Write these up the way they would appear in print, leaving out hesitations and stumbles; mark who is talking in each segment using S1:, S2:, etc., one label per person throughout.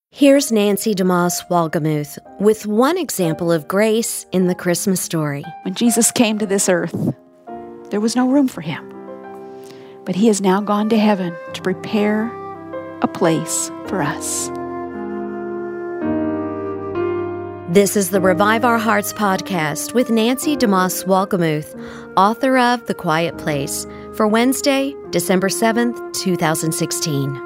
S1: Here's Nancy DeMoss Wolgemuth with one example of grace in the Christmas story.
S2: When Jesus came to this earth, there was no room for him. But he has now gone to heaven to prepare a place for us.
S1: This is the Revive Our Hearts podcast with Nancy DeMoss Wolgemuth, author of The Quiet Place, for Wednesday, December 7th, 2016.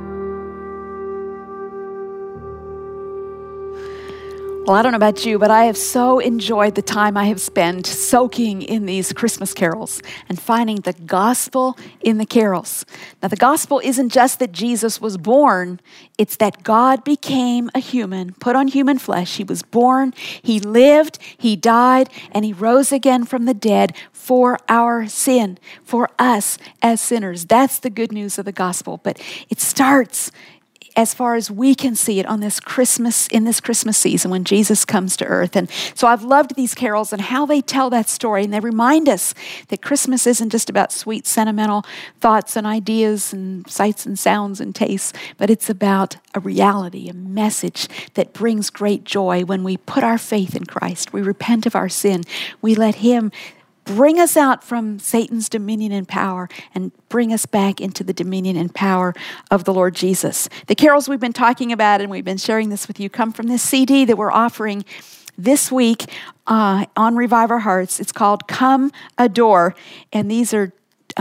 S2: Well, I don't know about you, but I have so enjoyed the time I have spent soaking in these Christmas carols and finding the gospel in the carols. Now, the gospel isn't just that Jesus was born, it's that God became a human, put on human flesh. He was born, he lived, he died, and he rose again from the dead for our sin, for us as sinners. That's the good news of the gospel. But it starts, as far as we can see it, in this Christmas season when Jesus comes to earth. And so I've loved these carols and how they tell that story. And they remind us that Christmas isn't just about sweet, sentimental thoughts and ideas and sights and sounds and tastes, but it's about a reality, a message that brings great joy when we put our faith in Christ. We repent of our sin. We let him bring us out from Satan's dominion and power and bring us back into the dominion and power of the Lord Jesus. The carols we've been talking about, and we've been sharing this with you, come from this CD that we're offering this week on Revive Our Hearts. It's called Come Adore, and these are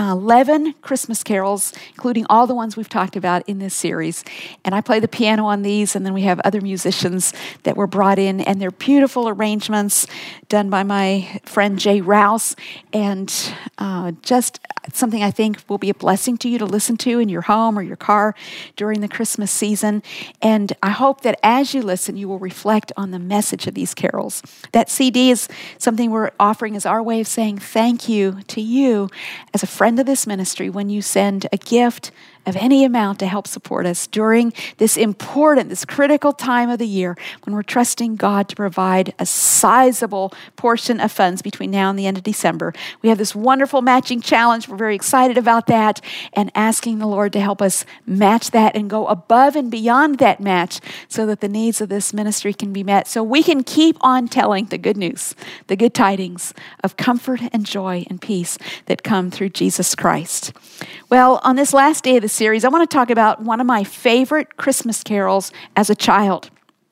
S2: 11 Christmas carols, including all the ones we've talked about in this series. And I play the piano on these, and then we have other musicians that were brought in, and they're beautiful arrangements done by my friend Jay Rouse, and just something I think will be a blessing to you to listen to in your home or your car during the Christmas season. And I hope that as you listen, you will reflect on the message of these carols. That CD is something we're offering as our way of saying thank you to you as a friend of this ministry when you send a gift of any amount to help support us during this important, this critical time of the year when we're trusting God to provide a sizable portion of funds between now and the end of December. We have this wonderful matching challenge. We're very excited about that and asking the Lord to help us match that and go above and beyond that match so that the needs of this ministry can be met, so we can keep on telling the good news, the good tidings of comfort and joy and peace that come through Jesus Christ. Well, on this last day of the series, I want to talk about one of my favorite Christmas carols as a child.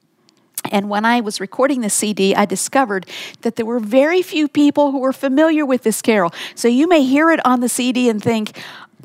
S2: And when I was recording this CD, I discovered that there were very few people who were familiar with this carol. So you may hear it on the CD and think,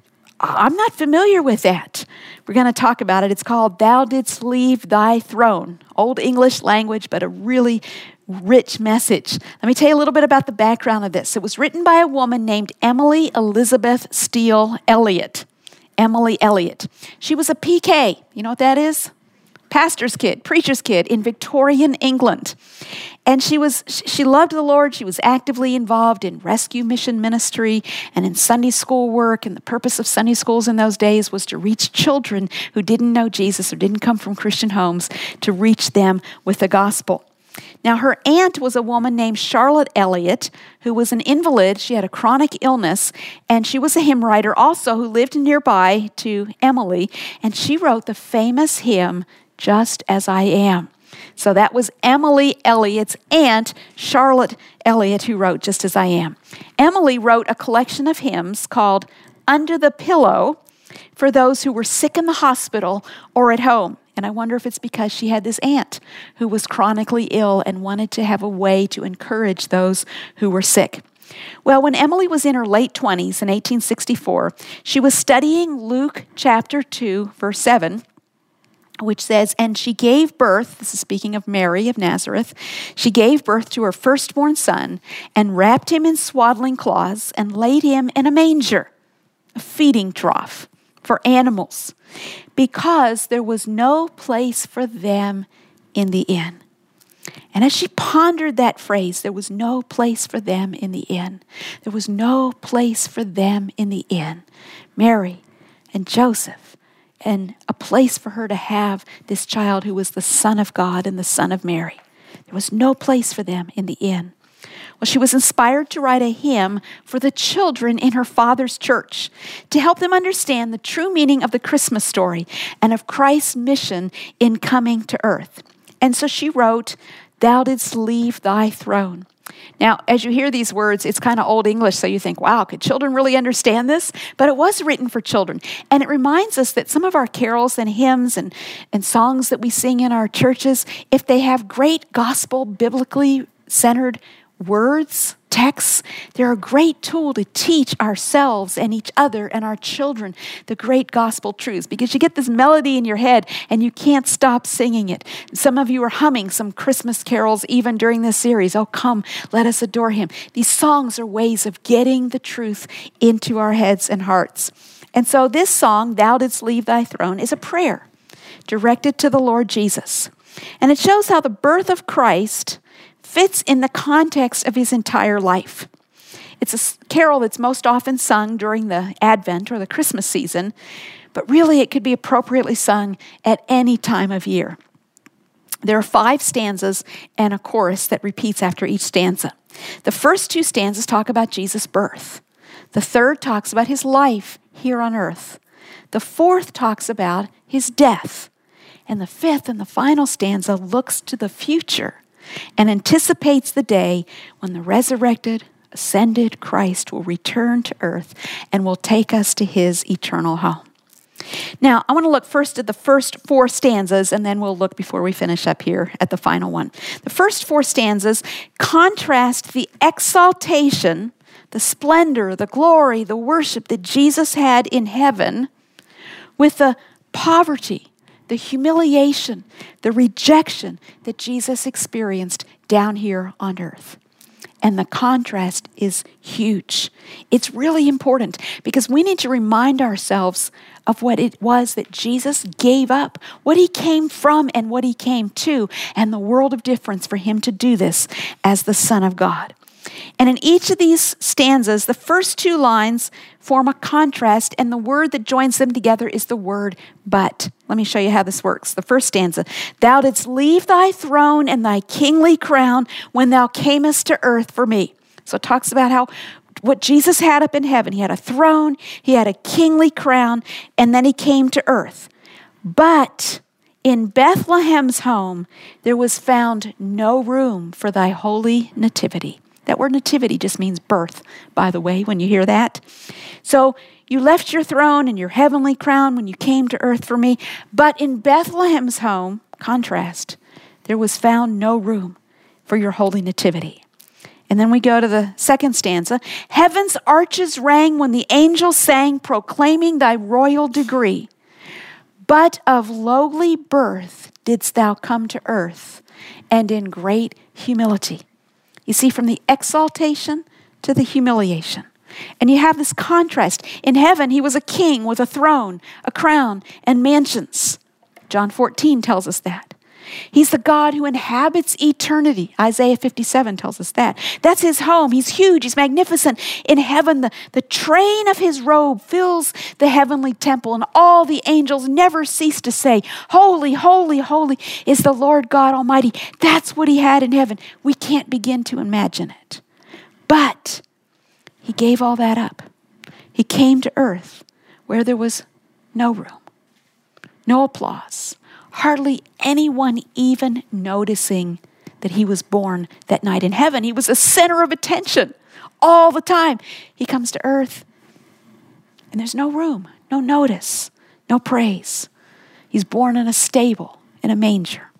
S2: I'm not familiar with that. We're going to talk about it. It's called Thou Didst Leave Thy Throne. Old English language, but a really rich message. Let me tell you a little bit about the background of this. It was written by a woman named Emily Elizabeth Steele Elliott. Emily Elliott. She was a PK. You know what that is? Pastor's kid, preacher's kid in Victorian England. And she loved the Lord. She was actively involved in rescue mission ministry and in Sunday school work. And the purpose of Sunday schools in those days was to reach children who didn't know Jesus or didn't come from Christian homes, to reach them with the gospel. Now, her aunt was a woman named Charlotte Elliott, who was an invalid. She had a chronic illness, and she was a hymn writer also who lived nearby to Emily, and she wrote the famous hymn, Just As I Am. So that was Emily Elliott's aunt, Charlotte Elliott, who wrote Just As I Am. Emily wrote a collection of hymns called Under the Pillow for those who were sick in the hospital or at home. And I wonder if it's because she had this aunt who was chronically ill and wanted to have a way to encourage those who were sick. Well, when Emily was in her late 20s in 1864, she was studying Luke chapter 2, verse 7, which says, and she gave birth, this is speaking of Mary of Nazareth, she gave birth to her firstborn son and wrapped him in swaddling cloths and laid him in a manger, a feeding trough for animals, because there was no place for them in the inn. And as she pondered that phrase, there was no place for them in the inn. There was no place for them in the inn. Mary and Joseph, and a place for her to have this child who was the Son of God and the Son of Mary. There was no place for them in the inn. Well, she was inspired to write a hymn for the children in her father's church to help them understand the true meaning of the Christmas story and of Christ's mission in coming to earth. And so she wrote, "Thou didst leave thy throne." Now, as you hear these words, it's kind of old English, so you think, wow, could children really understand this? But it was written for children. And it reminds us that some of our carols and hymns and songs that we sing in our churches, if they have great gospel, biblically centered words, texts, they're a great tool to teach ourselves and each other and our children the great gospel truths, because you get this melody in your head and you can't stop singing it. Some of you are humming some Christmas carols even during this series. Oh, come, let us adore him. These songs are ways of getting the truth into our heads and hearts. And so this song, "Thou Didst Leave Thy Throne," is a prayer directed to the Lord Jesus. And it shows how the birth of Christ fits in the context of his entire life. It's a carol that's most often sung during the Advent or the Christmas season, but really it could be appropriately sung at any time of year. There are 5 stanzas and a chorus that repeats after each stanza. The first 2 stanzas talk about Jesus' birth. The third talks about his life here on earth. The fourth talks about his death. And the fifth and the final stanza looks to the future and anticipates the day when the resurrected, ascended Christ will return to earth and will take us to his eternal home. Now, I want to look first at the first 4 stanzas, and then we'll look before we finish up here at the final one. The first 4 stanzas contrast the exaltation, the splendor, the glory, the worship that Jesus had in heaven with the poverty, the humiliation, the rejection that Jesus experienced down here on earth. And the contrast is huge. It's really important because we need to remind ourselves of what it was that Jesus gave up, what he came from and what he came to, and the world of difference for him to do this as the Son of God. And in each of these stanzas, the first 2 lines form a contrast, and the word that joins them together is the word but. Let me show you how this works. The first stanza, "Thou didst leave thy throne and thy kingly crown when thou camest to earth for me." So it talks about what Jesus had up in heaven. He had a throne, he had a kingly crown, and then he came to earth. But in Bethlehem's home, there was found no room for thy holy nativity. That word nativity just means birth, by the way, when you hear that. So you left your throne and your heavenly crown when you came to earth for me. But in Bethlehem's home, contrast, there was found no room for your holy nativity. And then we go to the second stanza. "Heaven's arches rang when the angels sang, proclaiming thy royal degree. But of lowly birth didst thou come to earth, and in great humility." You see, from the exaltation to the humiliation. And you have this contrast. In heaven, he was a king with a throne, a crown, and mansions. John 14 tells us that. He's the God who inhabits eternity. Isaiah 57 tells us that. That's his home. He's huge. He's magnificent. In heaven, the train of his robe fills the heavenly temple, and all the angels never cease to say, "Holy, holy, holy is the Lord God Almighty." That's what he had in heaven. We can't begin to imagine it. But he gave all that up. He came to earth where there was no room, no applause, hardly anyone even noticing that he was born that night in heaven. He was the center of attention all the time. He comes to earth, and there's no room, no notice, no praise. He's born in a stable, in a manger.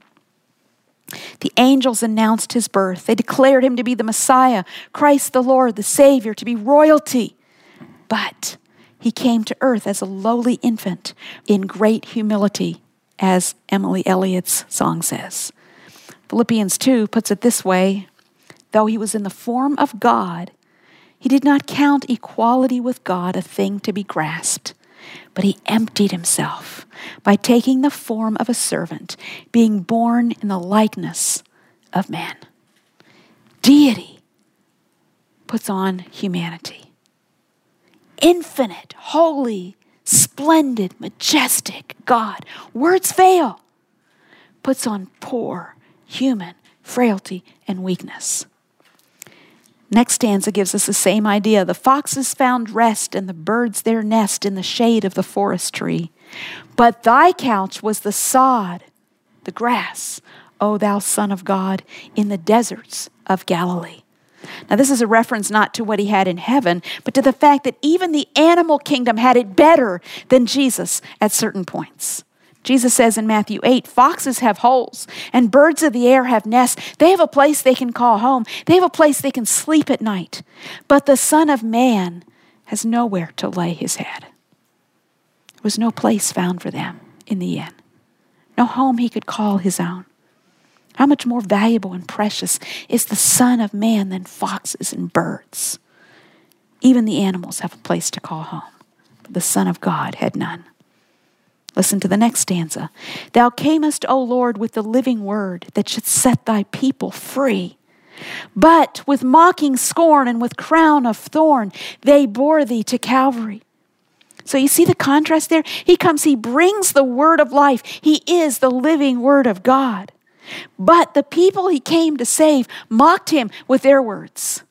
S2: The angels announced his birth. They declared him to be the Messiah, Christ the Lord, the Savior, to be royalty. But he came to earth as a lowly infant in great humility, as Emily Elliott's song says. Philippians 2 puts it this way: "Though he was in the form of God, he did not count equality with God a thing to be grasped, but he emptied himself by taking the form of a servant, being born in the likeness of man." Deity puts on humanity. Infinite, holy, splendid, majestic God, words fail, puts on poor human frailty and weakness. Next stanza gives us the same idea. The foxes found rest and the birds their nest in the shade of the forest tree. But thy couch was the sod, the grass, O thou Son of God, in the deserts of Galilee. Now this is a reference not to what he had in heaven, but to the fact that even the animal kingdom had it better than Jesus at certain points. Jesus says in Matthew 8, foxes have holes and birds of the air have nests. They have a place they can call home. They have a place they can sleep at night. But the Son of Man has nowhere to lay his head. There was no place found for them in the inn. No home he could call his own. How much more valuable and precious is the Son of Man than foxes and birds? Even the animals have a place to call home, but the Son of God had none. Listen to the next stanza. Thou camest, O Lord, with the living word that should set thy people free. But with mocking scorn and with crown of thorn, they bore thee to Calvary. So you see the contrast there? He comes, he brings the word of life. He is the living word of God. But the people he came to save mocked him with their words.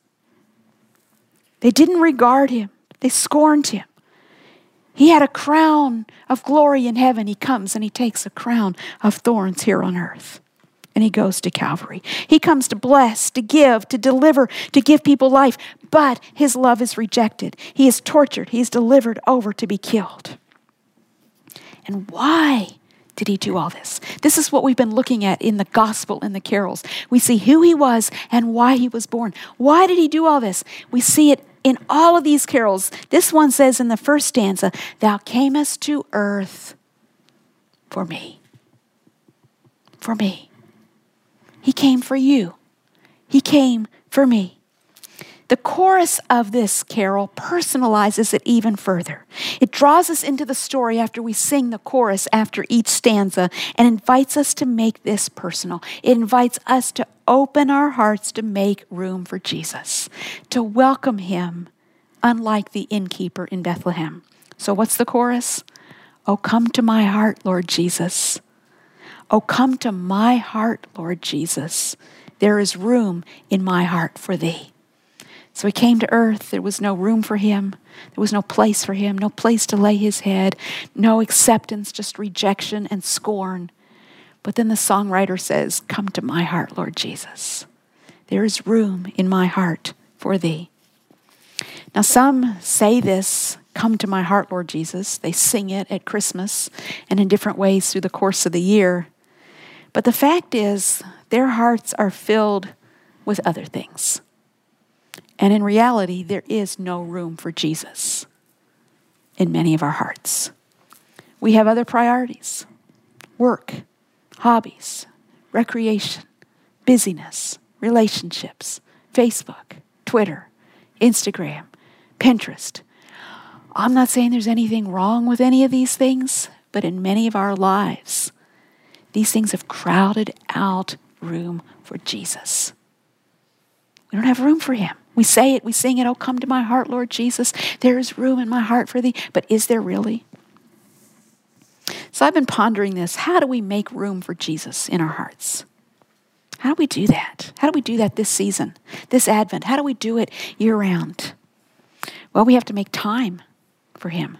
S2: They didn't regard him. They scorned him. He had a crown of glory in heaven. He comes and he takes a crown of thorns here on earth. And he goes to Calvary. He comes to bless, to give, to deliver, to give people life. But his love is rejected. He is tortured. He is delivered over to be killed. And why did he do all this? This is what we've been looking at in the gospel and the carols. We see who he was and why he was born. Why did he do all this? We see it in all of these carols. This one says in the first stanza, thou camest to earth for me. For me. He came for you. He came for me. The chorus of this carol personalizes it even further. It draws us into the story after we sing the chorus after each stanza and invites us to make this personal. It invites us to open our hearts to make room for Jesus, to welcome him, unlike the innkeeper in Bethlehem. So what's the chorus? Oh, come to my heart, Lord Jesus. Oh, come to my heart, Lord Jesus. There is room in my heart for thee. So he came to earth. There was no room for him. There was no place for him, no place to lay his head, no acceptance, just rejection and scorn. But then the songwriter says, come to my heart, Lord Jesus. There is room in my heart for thee. Now some say this, come to my heart, Lord Jesus. They sing it at Christmas and in different ways through the course of the year. But the fact is, their hearts are filled with other things. And in reality, there is no room for Jesus in many of our hearts. We have other priorities: work, hobbies, recreation, busyness, relationships, Facebook, Twitter, Instagram, Pinterest. I'm not saying there's anything wrong with any of these things, but in many of our lives, these things have crowded out room for Jesus. We don't have room for him. We say it, we sing it, oh, come to my heart, Lord Jesus. There is room in my heart for thee. But is there really? So I've been pondering this. How do we make room for Jesus in our hearts? How do we do that? How do we do that this season, this Advent? How do we do it year-round? Well, we have to make time for him.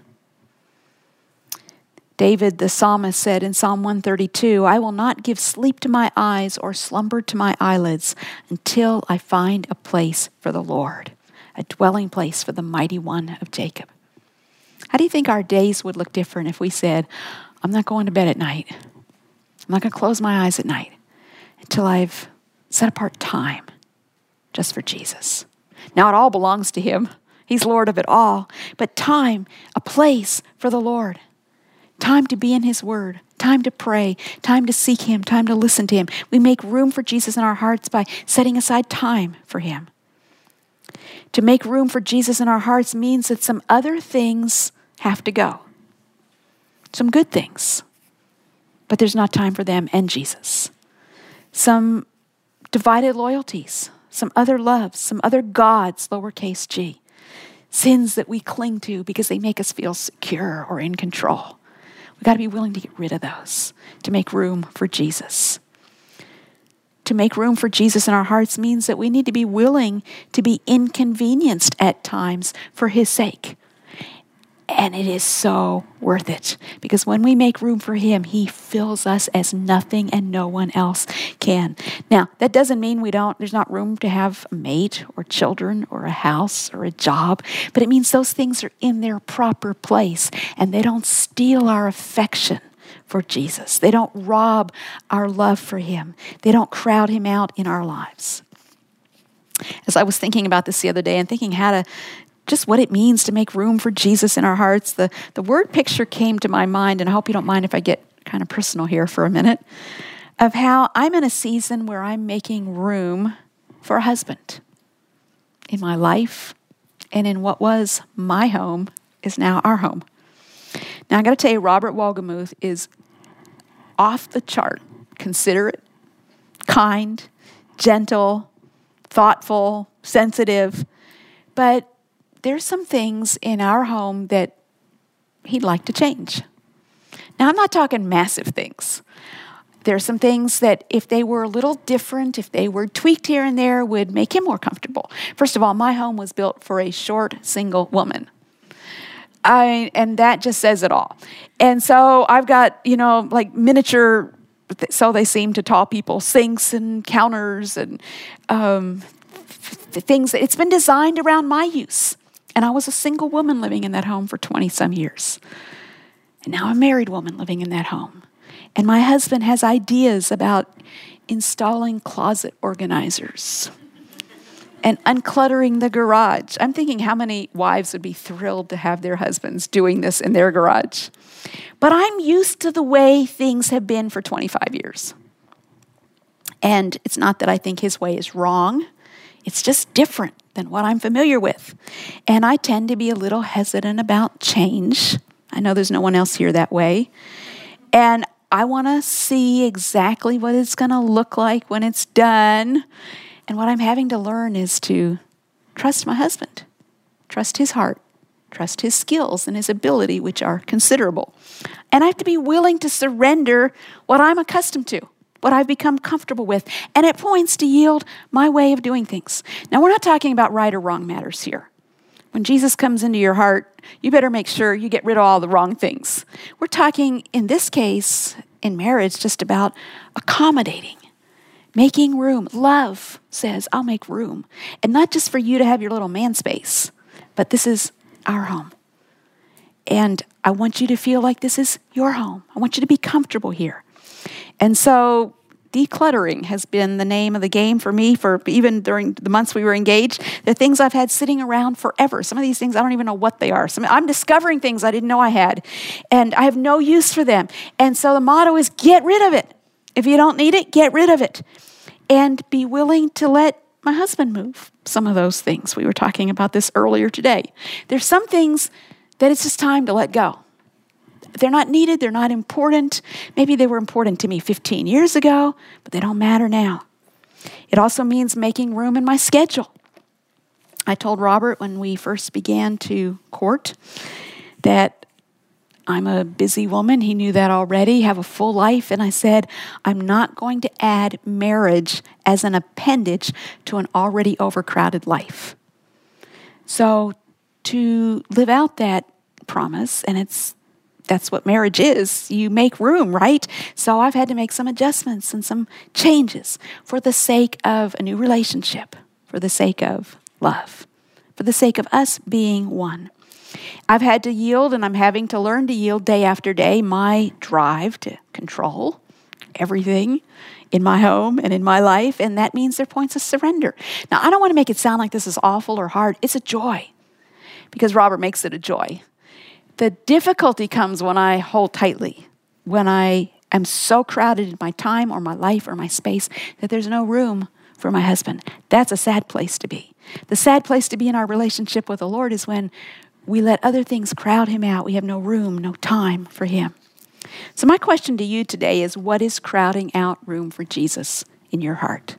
S2: David, the psalmist, said in Psalm 132, I will not give sleep to my eyes or slumber to my eyelids until I find a place for the Lord, a dwelling place for the mighty one of Jacob. How do you think our days would look different if we said, I'm not going to bed at night. I'm not going to close my eyes at night until I've set apart time just for Jesus. Now it all belongs to him. He's Lord of it all. But time, a place for the Lord. Time to be in his word, time to pray, time to seek him, time to listen to him. We make room for Jesus in our hearts by setting aside time for him. To make room for Jesus in our hearts means that some other things have to go. Some good things, but there's not time for them and Jesus. Some divided loyalties, some other loves, some other gods, lowercase g. Sins that we cling to because they make us feel secure or in control. We've got to be willing to get rid of those to make room for Jesus. to make room for Jesus in our hearts means that we need to be willing to be inconvenienced at times for his sake. And it is so worth it, because when we make room for him, he fills us as nothing and no one else can. Now, that doesn't mean there's not room to have a mate or children or a house or a job, but it means those things are in their proper place and they don't steal our affection for Jesus. They don't rob our love for him. They don't crowd him out in our lives. As I was thinking about this the other day and thinking just what it means to make room for Jesus in our hearts, the word picture came to my mind, and I hope you don't mind if I get kind of personal here for a minute, of how I'm in a season where I'm making room for a husband in my life, and in what was my home is now our home. Now, I got to tell you, Robert Wolgemuth is off the chart, considerate, kind, gentle, thoughtful, sensitive, but there's some things in our home that he'd like to change. Now, I'm not talking massive things. There's some things that if they were a little different, if they were tweaked here and there, would make him more comfortable. First of all, my home was built for a short, single woman. And that just says it all. And so I've got, like miniature, so they seem to tall people, sinks and counters and things. It's been designed around my use. And I was a single woman living in that home for 20-some years. And now I'm a married woman living in that home. And my husband has ideas about installing closet organizers and uncluttering the garage. I'm thinking how many wives would be thrilled to have their husbands doing this in their garage. But I'm used to the way things have been for 25 years. And it's not that I think his way is wrong. It's just different than what I'm familiar with. And I tend to be a little hesitant about change. I know there's no one else here that way. And I want to see exactly what it's going to look like when it's done. And what I'm having to learn is to trust my husband, trust his heart, trust his skills and his ability, which are considerable. And I have to be willing to surrender what I'm accustomed to, what I've become comfortable with, and at points to yield my way of doing things. Now, we're not talking about right or wrong matters here. When Jesus comes into your heart, you better make sure you get rid of all the wrong things. We're talking, in this case, in marriage, just about accommodating, making room. Love says, I'll make room. And not just for you to have your little man space, but this is our home. And I want you to feel like this is your home. I want you to be comfortable here. And so decluttering has been the name of the game for me for even during the months we were engaged. They're things I've had sitting around forever. Some of these things, I don't even know what they are. I'm discovering things I didn't know I had, and I have no use for them. And so the motto is get rid of it. If you don't need it, get rid of it. And be willing to let my husband move some of those things. We were talking about this earlier today. There's some things that it's just time to let go. They're not needed. They're not important. Maybe they were important to me 15 years ago, but they don't matter now. It also means making room in my schedule. I told Robert when we first began to court that I'm a busy woman. He knew that already, have a full life. And I said, I'm not going to add marriage as an appendage to an already overcrowded life. So to live out that promise, and that's what marriage is. You make room, right? So I've had to make some adjustments and some changes for the sake of a new relationship, for the sake of love, for the sake of us being one. I've had to yield, and I'm having to learn to yield day after day my drive to control everything in my home and in my life, and that means there are points of surrender. Now, I don't want to make it sound like this is awful or hard. It's a joy, because Robert makes it a joy. The difficulty comes when I hold tightly, when I am so crowded in my time or my life or my space that there's no room for my husband. That's a sad place to be. The sad place to be in our relationship with the Lord is when we let other things crowd him out. We have no room, no time for him. So my question to you today is, what is crowding out room for Jesus in your heart?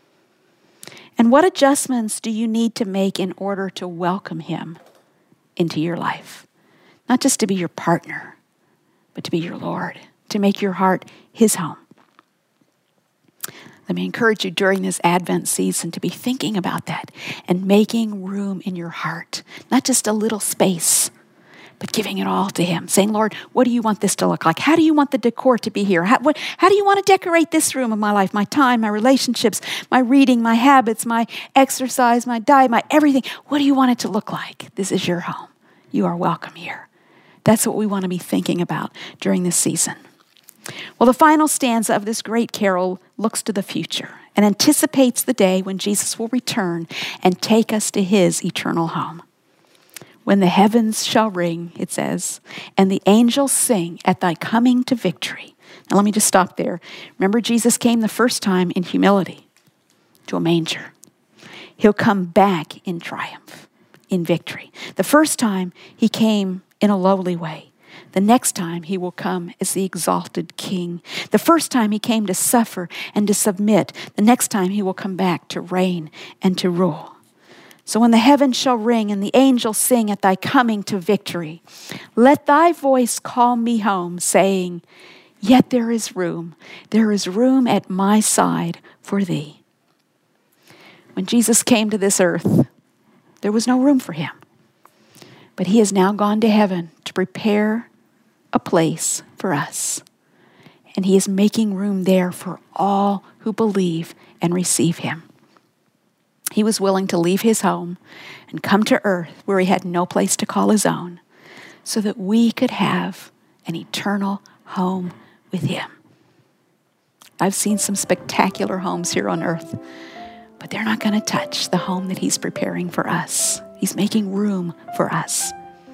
S2: And what adjustments do you need to make in order to welcome him into your life? Not just to be your partner, but to be your Lord, to make your heart his home. Let me encourage you during this Advent season to be thinking about that and making room in your heart, not just a little space, but giving it all to Him, saying, Lord, what do you want this to look like? How do you want the decor to be here? How do you want to decorate this room of my life, my time, my relationships, my reading, my habits, my exercise, my diet, my everything? What do you want it to look like? This is your home. You are welcome here. That's what we want to be thinking about during this season. Well, the final stanza of this great carol looks to the future and anticipates the day when Jesus will return and take us to His eternal home. When the heavens shall ring, it says, and the angels sing at thy coming to victory. Now let me just stop there. Remember, Jesus came the first time in humility to a manger. He'll come back in triumph, in victory. The first time He came in a lowly way. The next time He will come as the exalted King. The first time He came to suffer and to submit. The next time He will come back to reign and to rule. So when the heavens shall ring and the angels sing at thy coming to victory, let thy voice call me home, saying, yet there is room at my side for thee. When Jesus came to this earth, there was no room for Him. But He has now gone to heaven to prepare a place for us. And He is making room there for all who believe and receive Him. He was willing to leave His home and come to earth where He had no place to call His own, so that we could have an eternal home with Him. I've seen some spectacular homes here on earth, but they're not going to touch the home that He's preparing for us. He's making room for us.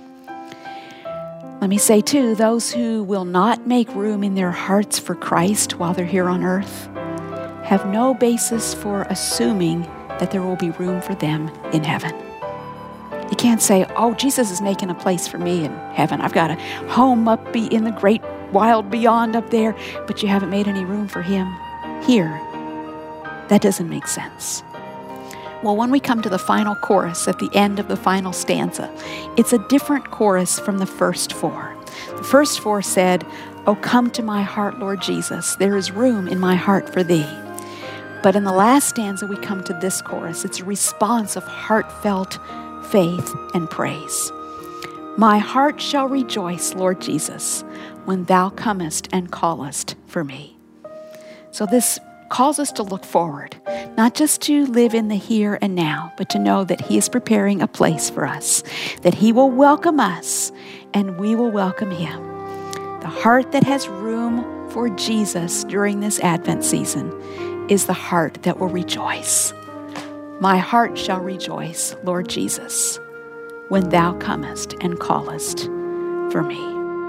S2: Let me say too, those who will not make room in their hearts for Christ while they're here on earth have no basis for assuming that there will be room for them in heaven. You can't say, oh, Jesus is making a place for me in heaven. I've got a home up in the great wild beyond up there, but you haven't made any room for Him here. That doesn't make sense. Well, when we come to the final chorus at the end of the final stanza, it's a different chorus from the first four. The first four said, oh, come to my heart, Lord Jesus. There is room in my heart for thee. But in the last stanza, we come to this chorus. It's a response of heartfelt faith and praise. My heart shall rejoice, Lord Jesus, when thou comest and callest for me. So this calls us to look forward, not just to live in the here and now, but to know that He is preparing a place for us, that He will welcome us and we will welcome Him. The heart that has room for Jesus during this Advent season is the heart that will rejoice. My heart shall rejoice, Lord Jesus, when thou comest and callest for me.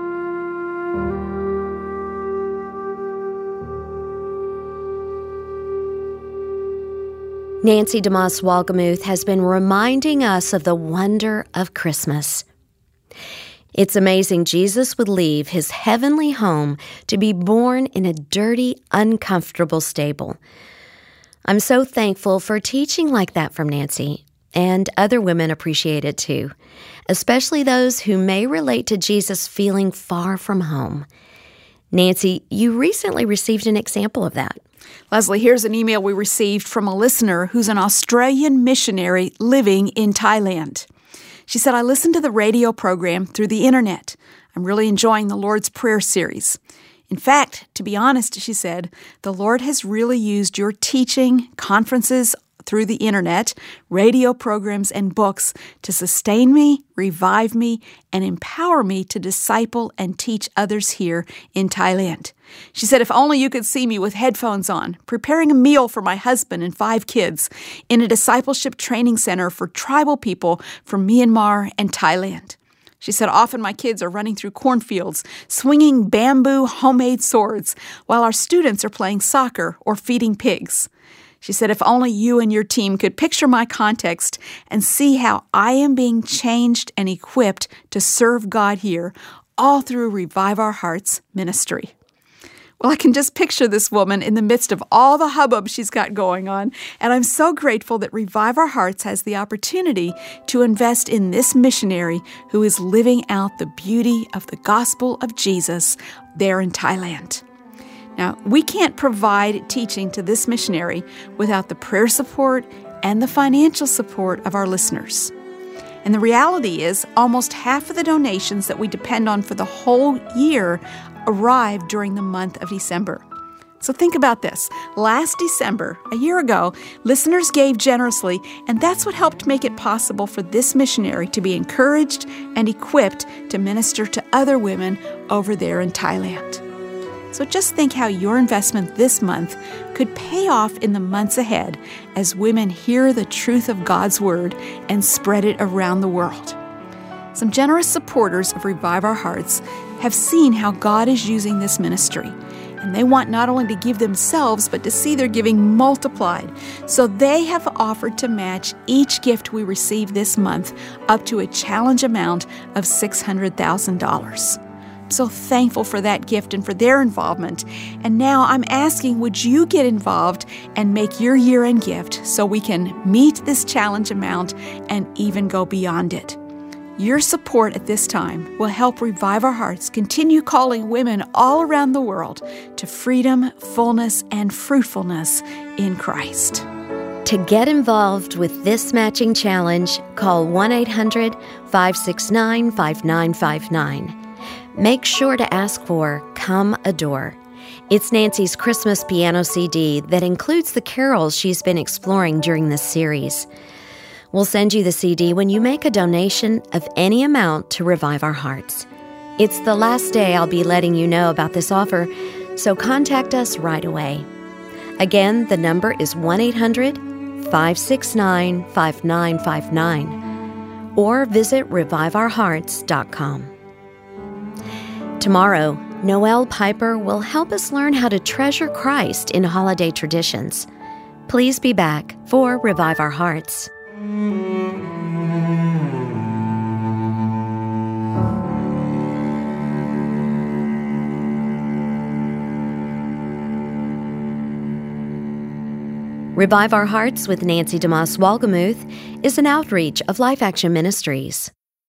S1: Nancy DeMoss Wolgemuth has been reminding us of the wonder of Christmas. It's amazing Jesus would leave His heavenly home to be born in a dirty, uncomfortable stable. I'm so thankful for teaching like that from Nancy, and other women appreciate it too, especially those who may relate to Jesus feeling far from home. Nancy, you recently received an example of that.
S2: Leslie, here's an email we received from a listener who's an Australian missionary living in Thailand. She said, I listened to the radio program through the internet. I'm really enjoying the Lord's Prayer series. In fact, to be honest, she said, the Lord has really used your teaching, conferences through the internet, radio programs, and books to sustain me, revive me, and empower me to disciple and teach others here in Thailand. She said, if only you could see me with headphones on, preparing a meal for my husband and 5 kids in a discipleship training center for tribal people from Myanmar and Thailand. She said, often my kids are running through cornfields, swinging bamboo homemade swords, while our students are playing soccer or feeding pigs. She said, if only you and your team could picture my context and see how I am being changed and equipped to serve God here, all through Revive Our Hearts ministry. Well, I can just picture this woman in the midst of all the hubbub she's got going on, and I'm so grateful that Revive Our Hearts has the opportunity to invest in this missionary who is living out the beauty of the gospel of Jesus there in Thailand. Now, we can't provide teaching to this missionary without the prayer support and the financial support of our listeners. And the reality is, almost half of the donations that we depend on for the whole year arrive during the month of December. So think about this. Last December, a year ago, listeners gave generously, and that's what helped make it possible for this missionary to be encouraged and equipped to minister to other women over there in Thailand. So just think how your investment this month could pay off in the months ahead as women hear the truth of God's Word and spread it around the world. Some generous supporters of Revive Our Hearts have seen how God is using this ministry, and they want not only to give themselves, but to see their giving multiplied. So they have offered to match each gift we receive this month up to a challenge amount of $600,000. I'm so thankful for that gift and for their involvement. And now I'm asking, would you get involved and make your year-end gift so we can meet this challenge amount and even go beyond it? Your support at this time will help Revive Our Hearts continue calling women all around the world to freedom, fullness, and fruitfulness in Christ.
S1: To get involved with this matching challenge, call 1-800-569-5959. Make sure to ask for Come Adore. It's Nancy's Christmas piano CD that includes the carols she's been exploring during this series. We'll send you the CD when you make a donation of any amount to Revive Our Hearts. It's the last day I'll be letting you know about this offer, so contact us right away. Again, the number is 1-800-569-5959 or visit reviveourhearts.com. Tomorrow, Noelle Piper will help us learn how to treasure Christ in holiday traditions. Please be back for Revive Our Hearts. Revive Our Hearts with Nancy DeMoss Wolgemuth is an outreach of Life Action Ministries.